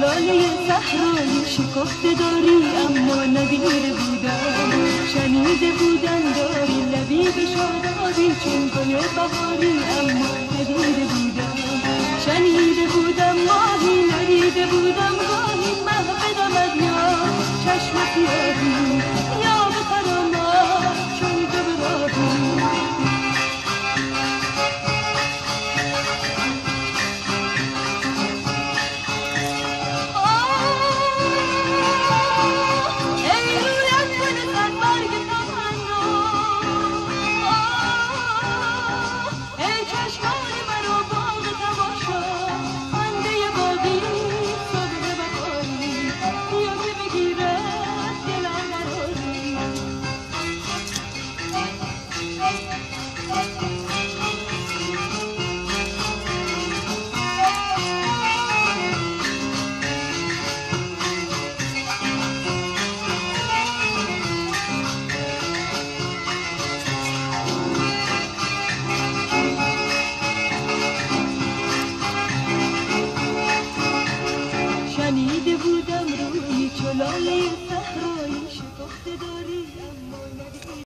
لاله صحرایی شکفته داری اما ندیده بودم. شنیده بودم داری لبیب شادابی چون گل بهاری اما ندیده بودم. شنیده بودم ماهی ندیده بودم